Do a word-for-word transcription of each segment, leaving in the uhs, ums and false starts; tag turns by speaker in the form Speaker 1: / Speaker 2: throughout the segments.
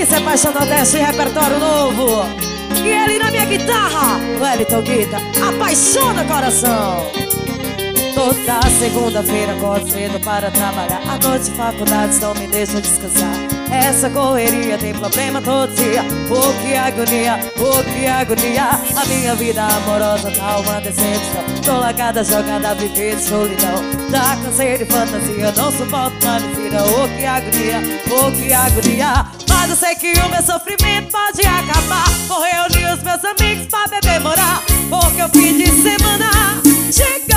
Speaker 1: Isso é Paixão Nordeste, repertório novo. E ele na minha guitarra, Wellington Guita, apaixona o coração. Toda segunda-feira acordo cedo para trabalhar. À noite faculdades não me deixam descansar. Essa correria tem problema todo dia. Oh, que agonia, oh, que agonia. A minha vida amorosa tá uma decepção. Tô largada, jogada, viver de solidão. Já cansei de fantasia, não suporto mais mentira. Oh, que agonia, oh, que agonia. Mas eu sei que o meu sofrimento pode acabar. Vou reunir os meus amigos pra beber morar. Porque o fim de semana chegou.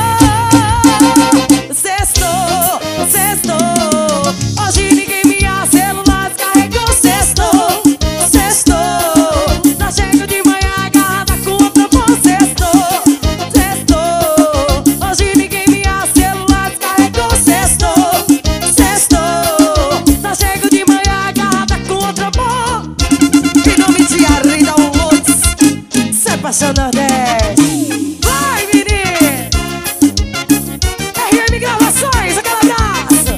Speaker 1: Sextou, sextou. Hoje ninguém me celular descarregou. Sextou, sextou. Tá chego de manhã agarrada com outra mão. Sextou, sextou. Hoje ninguém me celular descarregou. Sextou, sextou. Tá chego de manhã agarrada com outra mão. Em nome de Arida Woods, isso é Paixão Nordeste. Vai, menino! R M Gravações, aquele abraço!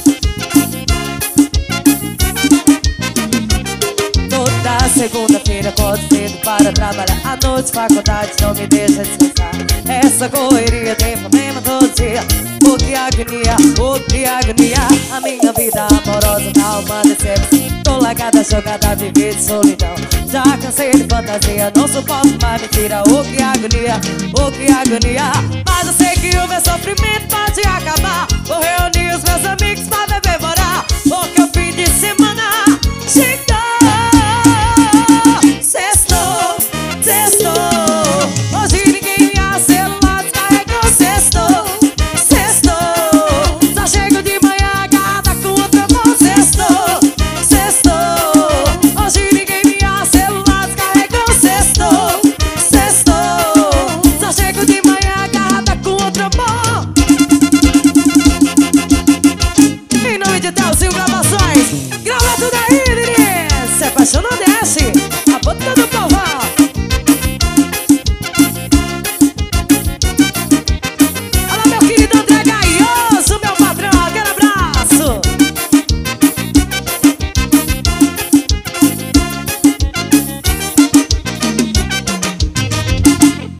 Speaker 1: Toda segunda-feira acordo cedo para trabalhar. À noite faculdade não me deixa descansar. Essa correria tem problema todo dia. Oh, que agonia, oh, que agonia. A minha vida amorosa tá uma decepção. Tô largada, jogada, viver de solidão. Já cansei de fantasia, não suporto mais mentira. Oh, que agonia, oh, que agonia. Mas eu sei que o meu sofrimento pode acabar. Vou reunir os meus amigos pra beber morar. Porque o fim de semana chegou. Sextou, sextou. Hoje ninguém me celular descarregou. Sextou, sextou. Só chego de manhã agarrada com outra mão. Sextou, sextou. Hoje ninguém me celular descarregou. Sextou, sextou. Só chego de manhã agarrada com outra mão. Em nome de Telzinho Gravações, grava tudo aí, Denise. Se é Paixão Nordeste.